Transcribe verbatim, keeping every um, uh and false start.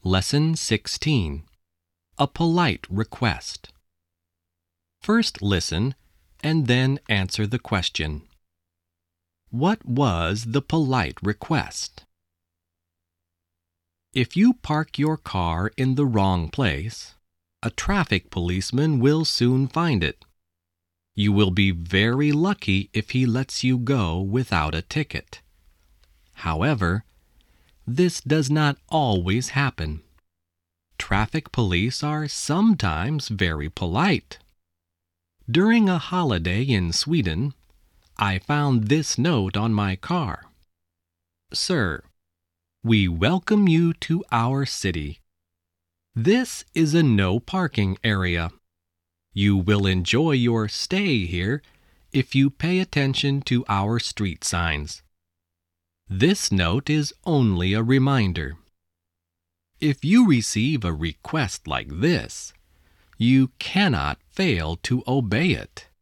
Lesson sixteen. A polite request. First listen and then answer the question. What was the polite request? If you park your car in the wrong place, a traffic policeman will soon find it. You will be very lucky if he lets you go without a ticket. However, this does not always happen. Traffic police are sometimes very polite. During a holiday in Sweden, I found this note on my car. Sir, we welcome you to our city. This is a no parking area. You will enjoy your stay here if you pay attention to our street signs. This note is only a reminder. If you receive a request like this, you cannot fail to obey it.